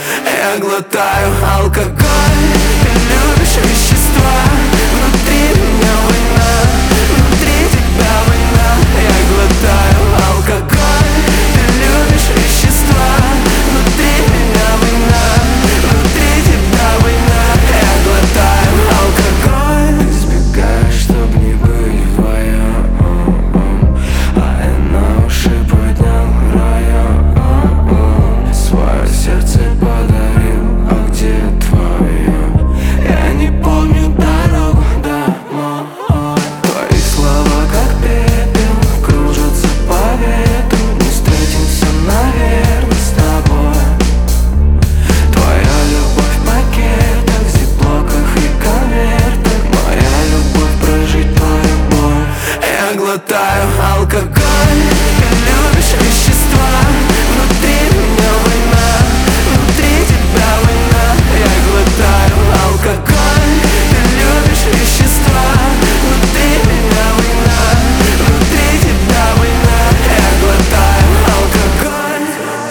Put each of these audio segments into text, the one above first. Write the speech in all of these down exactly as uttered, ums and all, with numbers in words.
Я глотаю алкоголь, ты любишь вещества. Внутри меня война, внутри тебя война. Я глотаю алкоголь, ты любишь вещества. Внутри меня война, внутри тебя война. Я глотаю алкоголь. Избегаю, чтоб не были вдвоем, а я на уши поднял район. Свое сердце подарил, а где твое? Я не помню дорогу домой. Твои слова как пепел кружатся по ветру. Не встретимся, наверное, с тобой. Твоя любовь в пакетах, зиплоках и конвертах. Моя любовь прожить твою боль. Я глотаю алкоголь, ты любишь вещества. Внутри меня война, внутри тебя война. Я глотаю алкоголь, ты любишь вещества. Внутри меня война, внутри тебя война. Я глотаю алкоголь.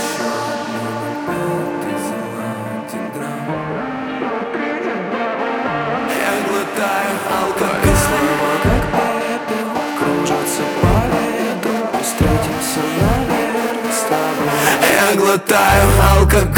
Я глотаю алкоголь. Твои слова как пепел кружатся по ветру. Встретимся, наверное, с тобой. Я глотаю алкоголь.